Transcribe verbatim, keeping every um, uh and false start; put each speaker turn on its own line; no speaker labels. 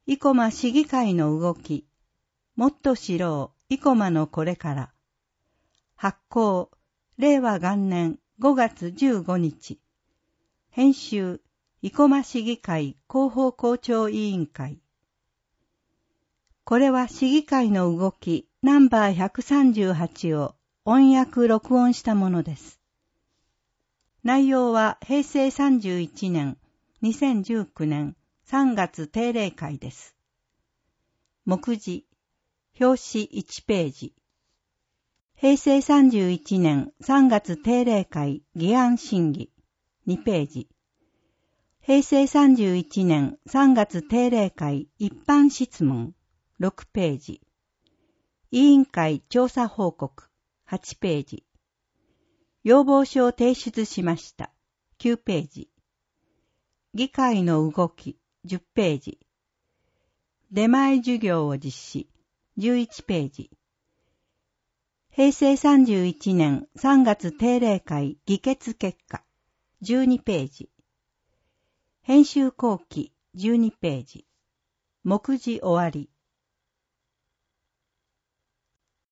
生駒市議会の動き、もっと知ろう、生駒のこれから。発行、れいわがんねんごがつじゅうごにち。編集、生駒市議会広報校長委員会。これは市議会の動きナンバーひゃくさんじゅうはちを音訳録音したものです。内容はへいせいさんじゅういちねん、にせんじゅうきゅうねんさんがつ定例会です。目次、表紙いちページ。へいせいさんじゅういちねんさんがつ定例会議案審議にページ。へいせいさんじゅういちねんさんがつ定例会一般質問ろくページ。委員会調査報告はちページ。要望書を提出しましたきゅうページ。議会の動きじゅっページ。出前授業を実施じゅういちページ。へいせいさんじゅういちねんさんがつ定例会議決結果じゅうにページ。編集後期じゅうにページ。目次終わり。